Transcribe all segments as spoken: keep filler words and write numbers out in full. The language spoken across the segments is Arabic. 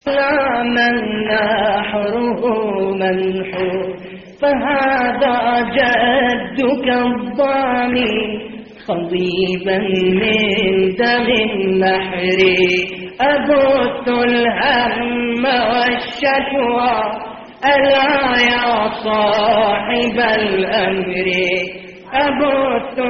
لا من نحره منحور فهذا جدك الضامي خضيبا من دم النحر أبث الهم والشكوى ألا يا صاحب الأمر أبث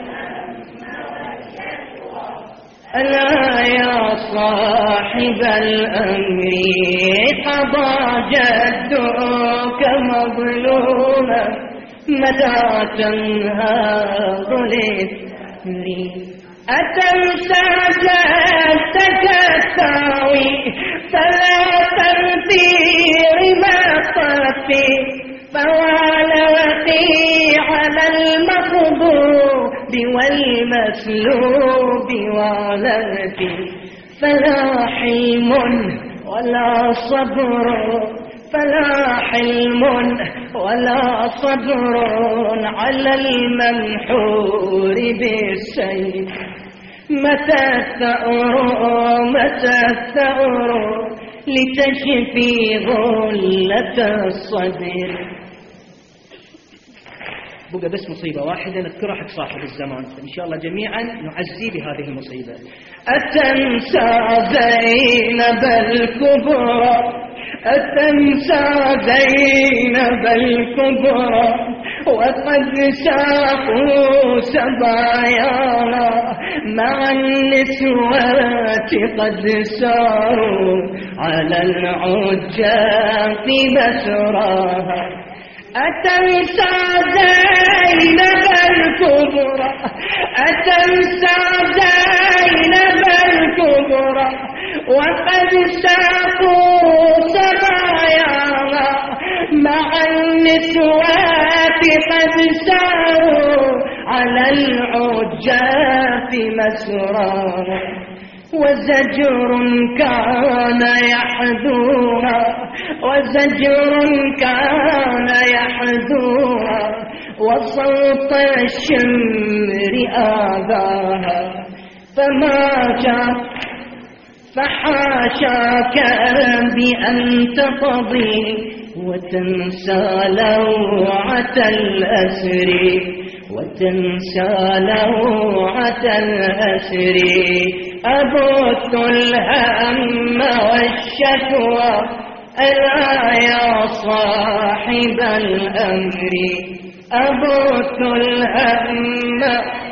ألا يا صاحب الأمر قضى جدك مظلوما متى تنهض للثمر أتنسى جدك الثاوي فلا تنفير ما طفي فوالوتي على المخضوب والمسلوب والتي فلا حلم ولا صبر فلا حلم ولا صبر على المنحور بالسيف متى الثأر متى الثأر لتشفي غلة الصدر. بقى بس مصيبة واحدة نذكرها حق صاحب الزمان إن شاء الله جميعا نعزي بهذه المصيبة. أتنسى زينب الكبرى أتنسى زينب الكبرى وقد ساقوا سبايانا مع النسوات قد ساروا على العجاق مسراها. أتنسى زينب الكبرى أتنسى زينب الكبرى وقد ساقوا سباياها مع النسوات قد ساروا على العجاف مسراها. وزجر كان يحذوها وزجر كان يحذوها وصوت الشمر آذاها فما جاء فحاشاك بأن تقضي وتنسى لوعة الأسر وتنسى لوعة الأسر. أبث الهم والشكوى ألا يا صاحب الأمر أبث الهم